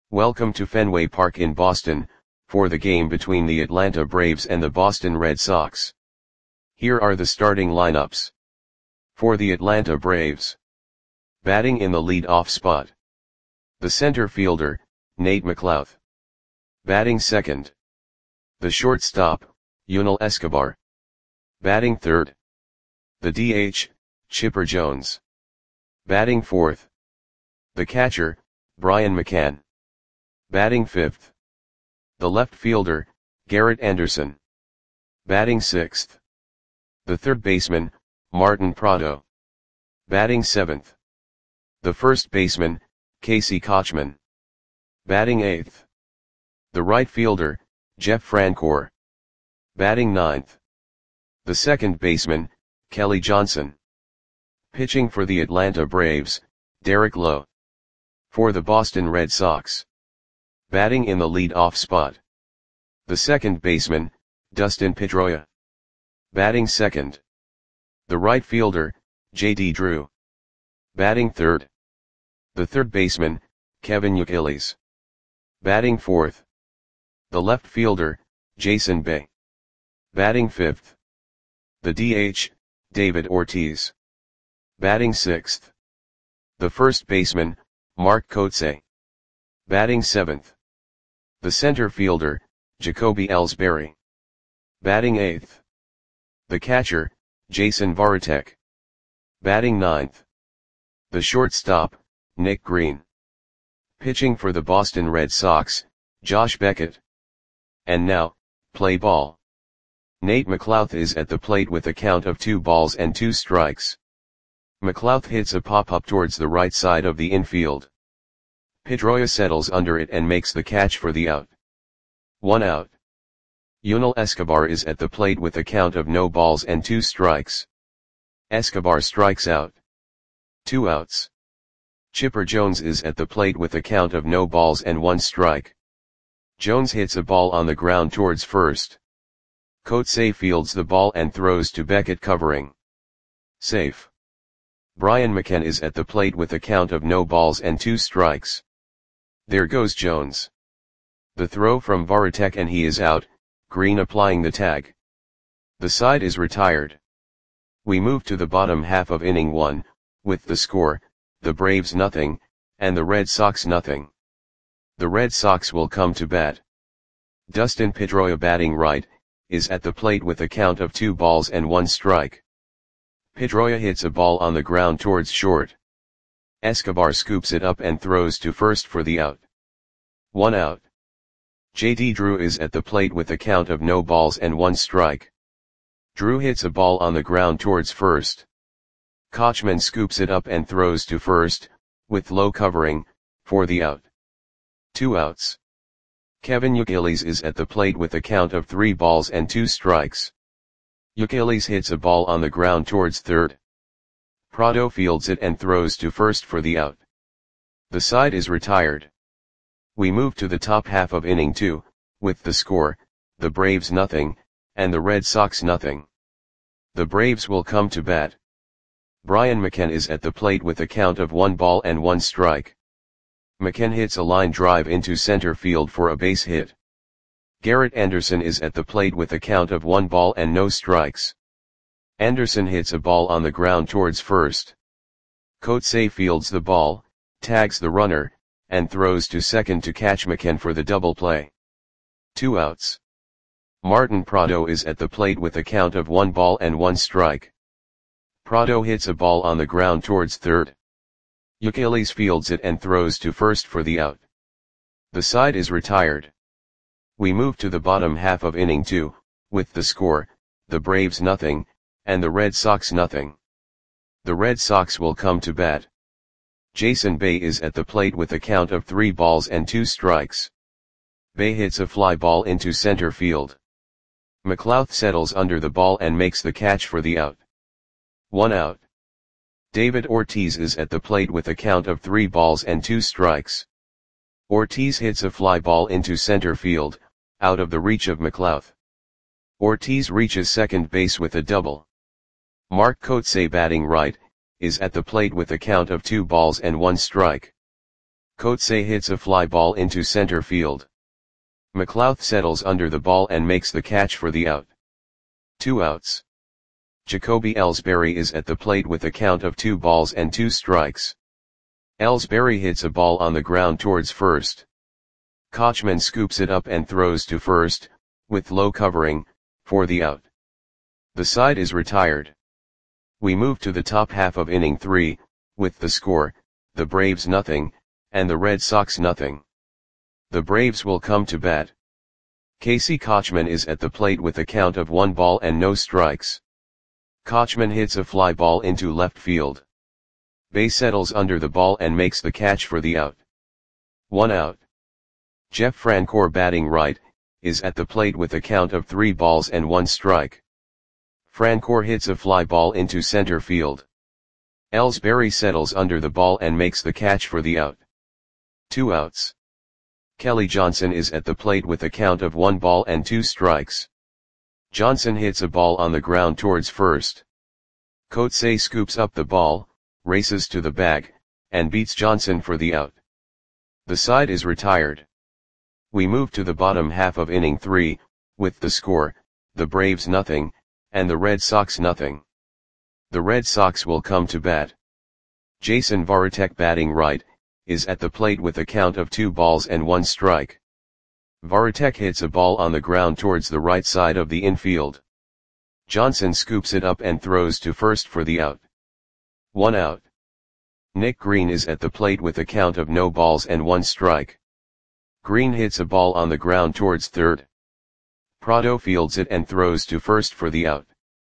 Welcome to Fenway Park in Boston, for the game between the Atlanta Braves and the Boston Red Sox. Here are the starting lineups. For the Atlanta Braves. Batting in the lead-off spot. The center fielder, Nate McLouth. Batting second. The shortstop, Yunel Escobar. Batting third. The DH, Chipper Jones. Batting fourth. The catcher, Brian McCann. Batting fifth. The left fielder, Garrett Anderson. Batting sixth. The third baseman, Martin Prado. Batting seventh. The first baseman, Casey Kotchman. Batting eighth. The right fielder, Jeff Francoeur. Batting ninth. The second baseman, Kelly Johnson. Pitching for the Atlanta Braves, Derek Lowe. For the Boston Red Sox. Batting in the lead-off spot. The second baseman, Dustin Pedroia. Batting second. The right fielder, J.D. Drew. Batting third. The third baseman, Kevin Youkilis. Batting fourth. The left fielder, Jason Bay. Batting fifth. The DH, David Ortiz. Batting sixth. The first baseman, Mark Kotsay. Batting seventh. The center fielder, Jacoby Ellsbury. Batting eighth. The catcher, Jason Varitek. Batting ninth. The shortstop, Nick Green. Pitching for the Boston Red Sox, Josh Beckett. And now, play ball. Nate McLouth is at the plate with a count of 2-2 strikes. McLouth hits a pop-up towards the right side of the infield. Pedroia settles under it and makes the catch for the out. 1 out. Yunel Escobar is at the plate with a count of 0-2 strikes. Escobar strikes out. 2 outs. Chipper Jones is at the plate with a count of 0-1 strike. Jones hits a ball on the ground towards first. Kotsay fields the ball and throws to Beckett covering. Safe. Brian McCann is at the plate with a count of 0-2 strikes. There goes Jones. The throw from Varitek and he is out, Green applying the tag. The side is retired. We move to the bottom half of inning 1, with the score, the Braves 0, and the Red Sox 0. The Red Sox will come to bat. Dustin Pedroia batting right, is at the plate with a count of 2-1 strike. Pedroia hits a ball on the ground towards short. Escobar scoops it up and throws to first for the out. 1 out. J.D. Drew is at the plate with a count of 0-1 strike. Drew hits a ball on the ground towards first. Kotchman scoops it up and throws to first, with Lowe covering, for the out. 2 outs. Kevin Youkilis is at the plate with a count of 3-2 strikes. Youkilis hits a ball on the ground towards third. Prado fields it and throws to first for the out. The side is retired. We move to the top half of inning 2, with the score, the Braves 0, and the Red Sox 0. The Braves will come to bat. Brian McCann is at the plate with a count of 1-1 strike. McCann hits a line drive into center field for a base hit. Garrett Anderson is at the plate with a count of 1-0 strikes. Anderson hits a ball on the ground towards first. Kotsay fields the ball, tags the runner, and throws to second to catch McCann for the double play. 2 outs. Martin Prado is at the plate with a count of 1-1 strike. Prado hits a ball on the ground towards third. Youkilis fields it and throws to first for the out. The side is retired. We move to the bottom half of inning 2, with the score, the Braves 0, and the Red Sox 0. The Red Sox will come to bat. Jason Bay is at the plate with a count of 3-2 strikes. Bay hits a fly ball into center field. McLouth settles under the ball and makes the catch for the out. 1 out. David Ortiz is at the plate with a count of 3-2 strikes. Ortiz hits a fly ball into center field, out of the reach of McLouth. Ortiz reaches second base with a double. Mark Kotsay batting right, is at the plate with a count of 2-1 strike. Coates hits a fly ball into center field. McLouth settles under the ball and makes the catch for the out. 2 outs. Jacoby Ellsbury is at the plate with a count of 2 balls and 2 strikes. Ellsbury hits a ball on the ground towards first. Kochman scoops it up and throws to first, with low covering, for the out. The side is retired. We move to the top half of inning 3, with the score, the Braves nothing, and the Red Sox nothing. The Braves will come to bat. Casey Kochman is at the plate with a count of 1 ball and no strikes. Kochman hits a fly ball into left field. Bay settles under the ball and makes the catch for the out. 1 out. Jeff Francoeur, batting right, is at the plate with a count of 3 balls and 1 strike. Francoeur hits a fly ball into center field. Ellsbury settles under the ball and makes the catch for the out. 2 outs. Kelly Johnson is at the plate with a count of 1 ball and 2 strikes. Johnson hits a ball on the ground towards first. Coates scoops up the ball, races to the bag, and beats Johnson for the out. The side is retired. We move to the bottom half of inning 3, with the score, the Braves nothing, and the Red Sox nothing. The Red Sox will come to bat. Jason Varitek, batting right, is at the plate with a count of 2 balls and 1 strike. Varitek hits a ball on the ground towards the right side of the infield. Johnson scoops it up and throws to first for the out. 1 out. Nick Green is at the plate with a count of no balls and 1 strike. Green hits a ball on the ground towards third. Prado fields it and throws to first for the out.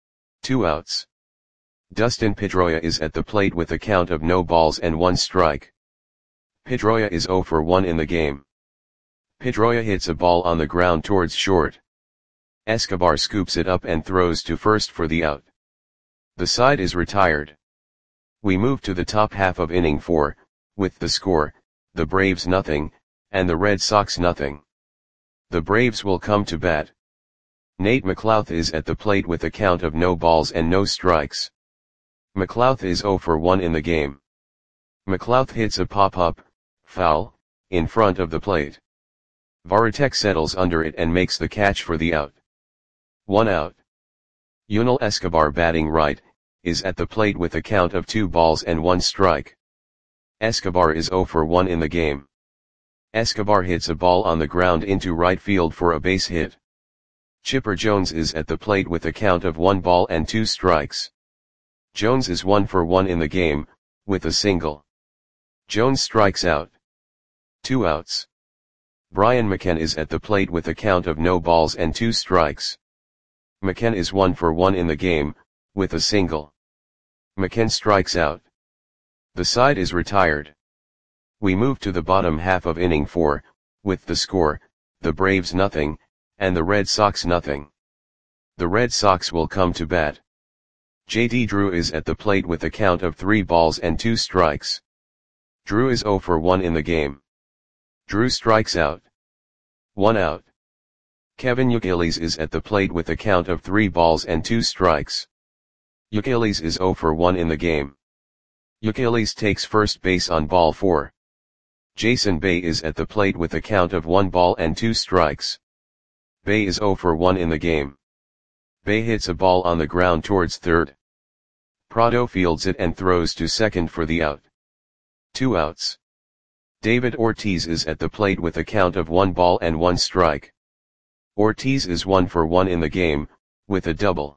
2 outs. Dustin Pedroia is at the plate with a count of no balls and 1 strike. Pedroia is 0 for 1 in the game. Pedroia hits a ball on the ground towards short. Escobar scoops it up and throws to first for the out. The side is retired. We move to the top half of inning 4, with the score, the Braves nothing, and the Red Sox nothing. The Braves will come to bat. Nate McLouth is at the plate with a count of no balls and no strikes. McLouth is 0 for 1 in the game. McLouth hits a pop-up, foul, in front of the plate. Varitek settles under it and makes the catch for the out. 1 out. Yunel Escobar, batting right, is at the plate with a count of 2 balls and 1 strike. Escobar is 0 for 1 in the game. Escobar hits a ball on the ground into right field for a base hit. Chipper Jones is at the plate with a count of 1 ball and 2 strikes. Jones is 1 for 1 in the game, with a single. Jones strikes out. 2 outs. Brian McCann is at the plate with a count of no balls and 2 strikes. McCann is 1 for 1 in the game, with a single. McCann strikes out. The side is retired. We move to the bottom half of inning 4, with the score, the Braves nothing, and the Red Sox nothing. The Red Sox will come to bat. J.D. Drew is at the plate with a count of 3 balls and 2 strikes. Drew is 0 for 1 in the game. Drew strikes out. 1 out. Kevin Youkilis is at the plate with a count of 3 balls and 2 strikes. Youkilis is 0 for 1 in the game. Youkilis takes first base on ball 4. Jason Bay is at the plate with a count of 1 ball and 2 strikes. Bay is 0 for 1 in the game. Bay hits a ball on the ground towards third. Prado fields it and throws to second for the out. 2 outs. David Ortiz is at the plate with a count of 1 ball and 1 strike. Ortiz is 1 for 1 in the game, with a double.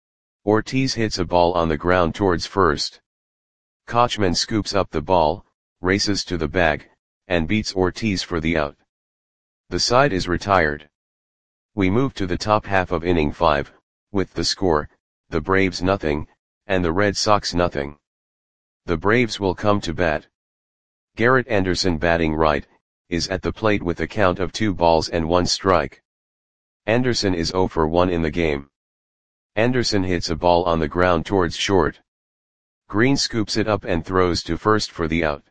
Ortiz hits a ball on the ground towards first. Kochman scoops up the ball, races to the bag, and beats Ortiz for the out. The side is retired. We move to the top half of inning 5, with the score, the Braves nothing, and the Red Sox nothing. The Braves will come to bat. Garrett Anderson, batting right, is at the plate with a count of 2 balls and 1 strike. Anderson is 0 for 1 in the game. Anderson hits a ball on the ground towards short. Green scoops it up and throws to first for the out.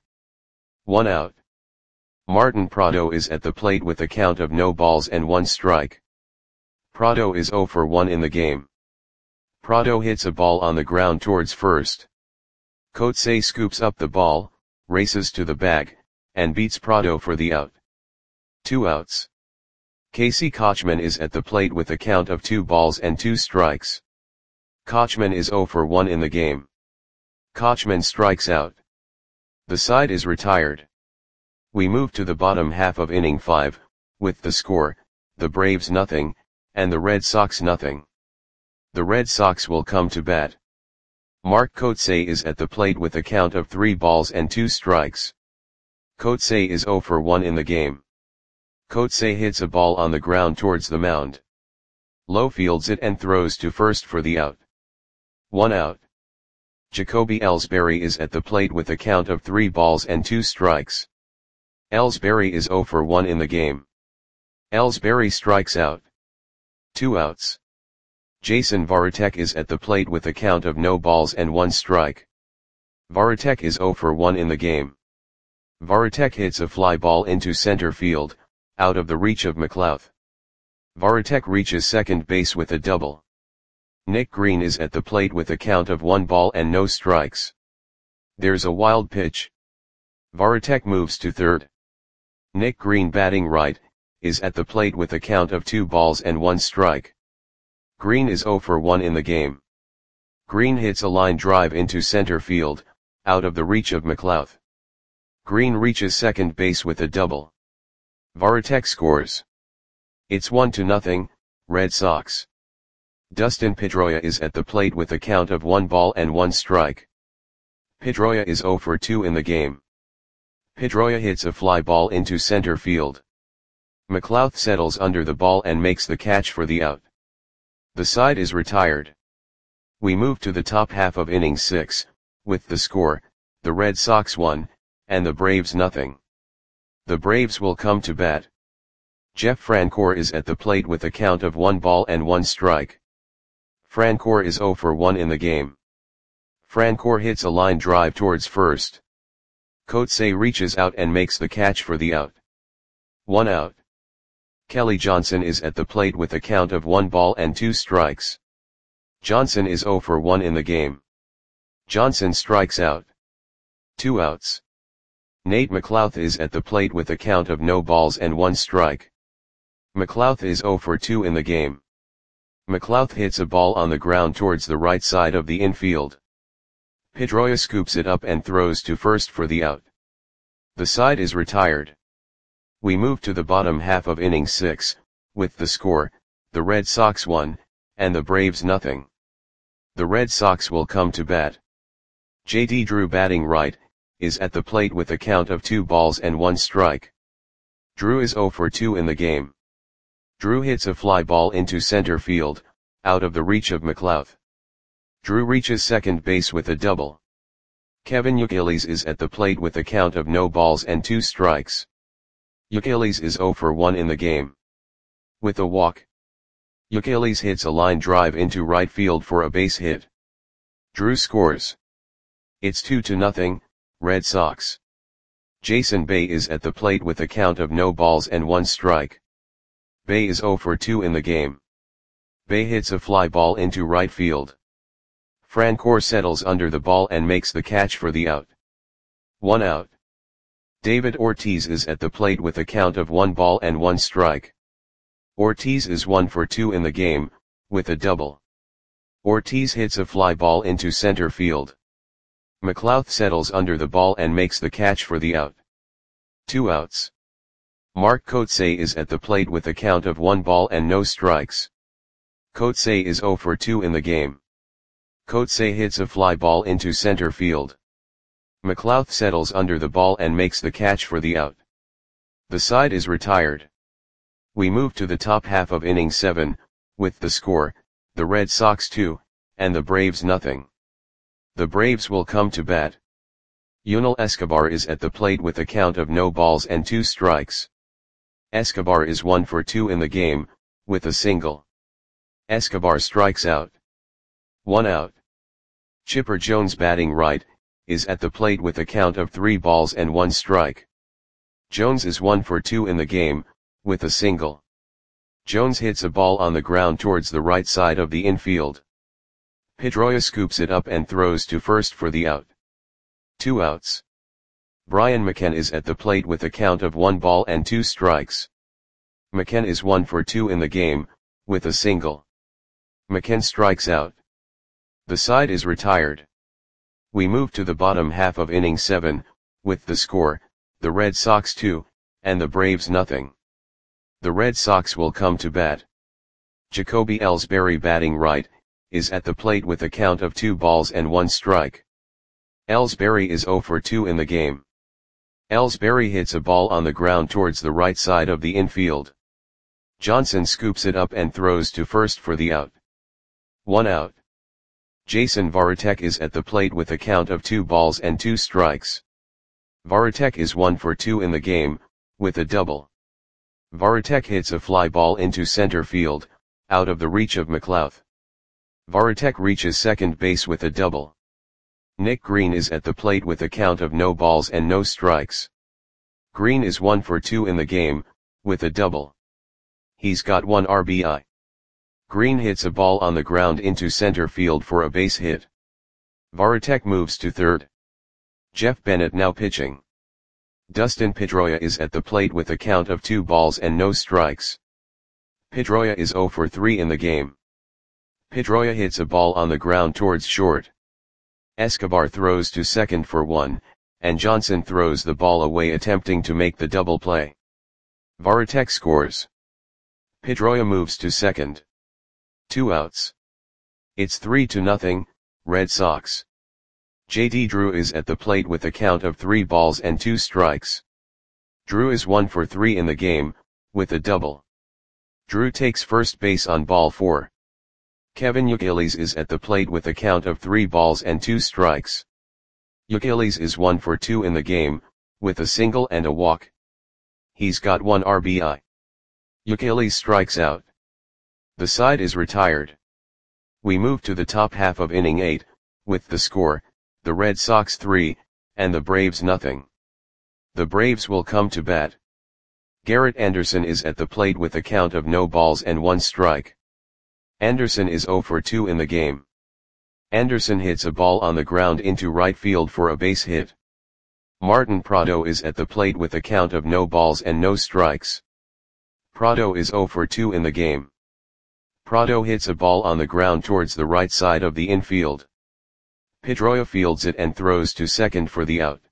1 out. Martin Prado is at the plate with a count of no balls and 1 strike. Prado is 0 for 1 in the game. Prado hits a ball on the ground towards first. Coates scoops up the ball, races to the bag, and beats Prado for the out. 2 outs. Casey Kochman is at the plate with a count of 2 balls and 2 strikes. Kochman is 0 for 1 in the game. Kochman strikes out. The side is retired. We move to the bottom half of inning 5, with the score, the Braves nothing, and the Red Sox nothing. The Red Sox will come to bat. Mark Kotsay is at the plate with a count of 3 balls and 2 strikes. Kotsay is 0 for 1 in the game. Kotsay hits a ball on the ground towards the mound. Low fields it and throws to first for the out. 1 out. Jacoby Ellsbury is at the plate with a count of 3 balls and 2 strikes. Ellsbury is 0 for 1 in the game. Ellsbury strikes out. 2 outs. Jason Varitek is at the plate with a count of no balls and 1 strike. Varitek is 0 for 1 in the game. Varitek hits a fly ball into center field, out of the reach of McLouth. Varitek reaches second base with a double. Nick Green is at the plate with a count of 1 ball and no strikes. There's a wild pitch. Varitek moves to third. Nick Green, batting right, is at the plate with a count of 2 balls and 1 strike. Green is 0 for 1 in the game. Green hits a line drive into center field, out of the reach of McLouth. Green reaches second base with a double. Varitek scores. It's 1-0, Red Sox. Dustin Pedroia is at the plate with a count of 1 ball and 1 strike. Pedroia is 0 for 2 in the game. Pedroia hits a fly ball into center field. McLouth settles under the ball and makes the catch for the out. The side is retired. We move to the top half of inning 6, with the score, the Red Sox 1, and the Braves nothing. The Braves will come to bat. Jeff Francoeur is at the plate with a count of 1 ball and 1 strike. Francoeur is 0 for 1 in the game. Francoeur hits a line drive towards first. Kotsay reaches out and makes the catch for the out. 1 out. Kelly Johnson is at the plate with a count of 1 ball and 2 strikes. Johnson is 0 for 1 in the game. Johnson strikes out. 2 outs. Nate McLouth is at the plate with a count of no balls and 1 strike. McLouth is 0 for 2 in the game. McLouth hits a ball on the ground towards the right side of the infield. Pedroia scoops it up and throws to first for the out. The side is retired. We move to the bottom half of inning 6, with the score, the Red Sox 1, and the Braves nothing. The Red Sox will come to bat. J.D. Drew, batting right, is at the plate with a count of 2 balls and 1 strike. Drew is 0 for 2 in the game. Drew hits a fly ball into center field, out of the reach of McLouth. Drew reaches second base with a double. Kevin Youkilis is at the plate with a count of no balls and 2 strikes. Youkilis is 0 for 1 in the game. With a walk. Youkilis hits a line drive into right field for a base hit. Drew scores. It's 2-0, Red Sox. Jason Bay is at the plate with a count of no balls and 1 strike. Bay is 0 for 2 in the game. Bay hits a fly ball into right field. Francoeur settles under the ball and makes the catch for the out. 1 out. David Ortiz is at the plate with a count of 1 ball and 1 strike. Ortiz is 1 for 2 in the game, with a double. Ortiz hits a fly ball into center field. McLouth settles under the ball and makes the catch for the out. 2 outs. Mark Kotsay is at the plate with a count of 1 ball and no strikes. Kotsay is 0 for 2 in the game. Kotsay hits a fly ball into center field. McLouth settles under the ball and makes the catch for the out. The side is retired. We move to the top half of inning 7, with the score, the Red Sox 2, and the Braves nothing. The Braves will come to bat. Yunel Escobar is at the plate with a count of no balls and 2 strikes. Escobar is 1 for 2 in the game, with a single. Escobar strikes out. 1 out. Chipper Jones, batting right, is at the plate with a count of 3 balls and 1 strike. Jones is 1 for 2 in the game, with a single. Jones hits a ball on the ground towards the right side of the infield. Pedroia scoops it up and throws to first for the out. 2 outs. Brian McKen is at the plate with a count of 1 ball and 2 strikes. McKen is 1 for 2 in the game, with a single. McKen strikes out. The side is retired. We move to the bottom half of inning 7, with the score, the Red Sox 2, and the Braves nothing. The Red Sox will come to bat. Jacoby Ellsbury, batting right, is at the plate with a count of 2 balls and 1 strike. Ellsbury is 0 for 2 in the game. Ellsbury hits a ball on the ground towards the right side of the infield. Johnson scoops it up and throws to first for the out. 1 out. Jason Varitek is at the plate with a count of 2 balls and 2 strikes. Varitek is 1 for 2 in the game, with a double. Varitek hits a fly ball into center field, out of the reach of McLouth. Varitek reaches second base with a double. Nick Green is at the plate with a count of no balls and no strikes. Green is 1 for 2 in the game, with a double. He's got 1 RBI. Green hits a ball on the ground into center field for a base hit. Varitek moves to third. Jeff Bennett now pitching. Dustin Pedroia is at the plate with a count of 2 balls and no strikes. Pedroia is 0 for 3 in the game. Pedroia hits a ball on the ground towards short. Escobar throws to second for 1, and Johnson throws the ball away attempting to make the double play. Varitek scores. Pedroia moves to second. 2 outs. It's 3-0, Red Sox. J.D. Drew is at the plate with a count of 3 balls and 2 strikes. Drew is 1 for 3 in the game, with a double. Drew takes first base on ball 4. Kevin Youkilis is at the plate with a count of 3 balls and 2 strikes. Youkilis is 1 for 2 in the game, with a single and a walk. He's got 1 RBI. Youkilis strikes out. The side is retired. We move to the top half of inning 8, with the score, the Red Sox 3, and the Braves nothing. The Braves will come to bat. Garrett Anderson is at the plate with a count of no balls and 1 strike. Anderson is 0 for 2 in the game. Anderson hits a ball on the ground into right field for a base hit. Martin Prado is at the plate with a count of no balls and no strikes. Prado is 0 for 2 in the game. Prado hits a ball on the ground towards the right side of the infield. Pedroia fields it and throws to second for the out.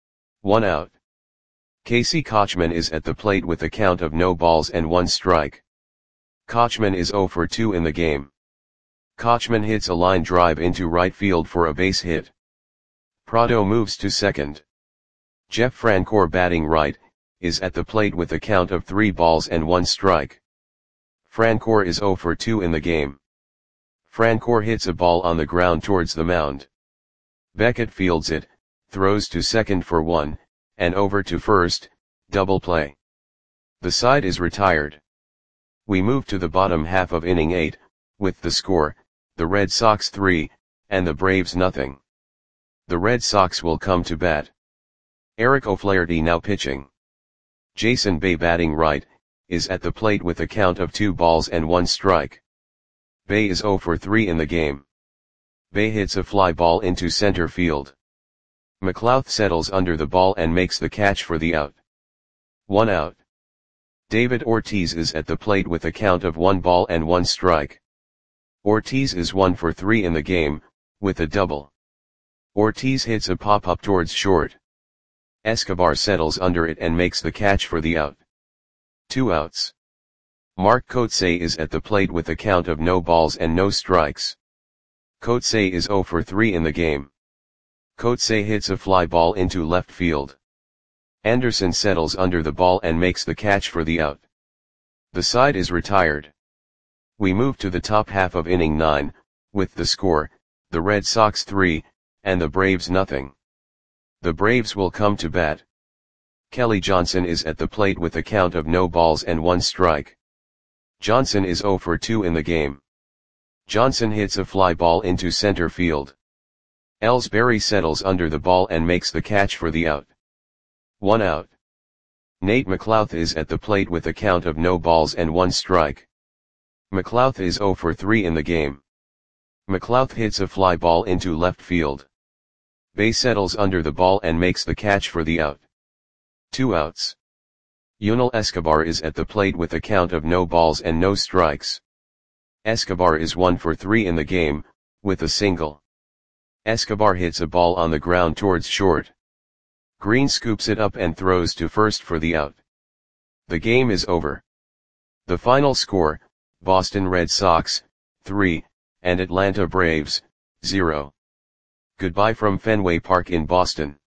1 out. Casey Kotchman is at the plate with a count of no balls and 1 strike. Kotchman is 0 for 2 in the game. Kotchman hits a line drive into right field for a base hit. Prado moves to second. Jeff Francoeur, batting right, is at the plate with a count of 3 balls and 1 strike. Francoeur is 0 for 2 in the game. Francoeur hits a ball on the ground towards the mound. Beckett fields it, throws to second for 1, and over to first, double play. The side is retired. We move to the bottom half of inning 8, with the score, the Red Sox 3, and the Braves nothing. The Red Sox will come to bat. Eric O'Flaherty now pitching. Jason Bay, batting right, is at the plate with a count of 2 balls and 1 strike. Bay is 0 for 3 in the game. Bay hits a fly ball into center field. McLouth settles under the ball and makes the catch for the out. 1 out. David Ortiz is at the plate with a count of 1 ball and 1 strike. Ortiz is 1 for 3 in the game, with a double. Ortiz hits a pop-up towards short. Escobar settles under it and makes the catch for the out. 2 outs. Mark Kotsay is at the plate with a count of no balls and no strikes. Kotsay is 0 for 3 in the game. Kotsay hits a fly ball into left field. Anderson settles under the ball and makes the catch for the out. The side is retired. We move to the top half of inning 9, with the score, the Red Sox 3, and the Braves nothing. The Braves will come to bat. Kelly Johnson is at the plate with a count of no balls and 1 strike. Johnson is 0 for 2 in the game. Johnson hits a fly ball into center field. Ellsbury settles under the ball and makes the catch for the out. 1 out. Nate McLouth is at the plate with a count of no balls and 1 strike. McLouth is 0 for 3 in the game. McLouth hits a fly ball into left field. Bae settles under the ball and makes the catch for the out. 2 outs. Yunel Escobar is at the plate with a count of no balls and no strikes. Escobar is 1 for 3 in the game, with a single. Escobar hits a ball on the ground towards short. Green scoops it up and throws to first for the out. The game is over. The final score, Boston Red Sox, 3, and Atlanta Braves, 0. Goodbye from Fenway Park in Boston.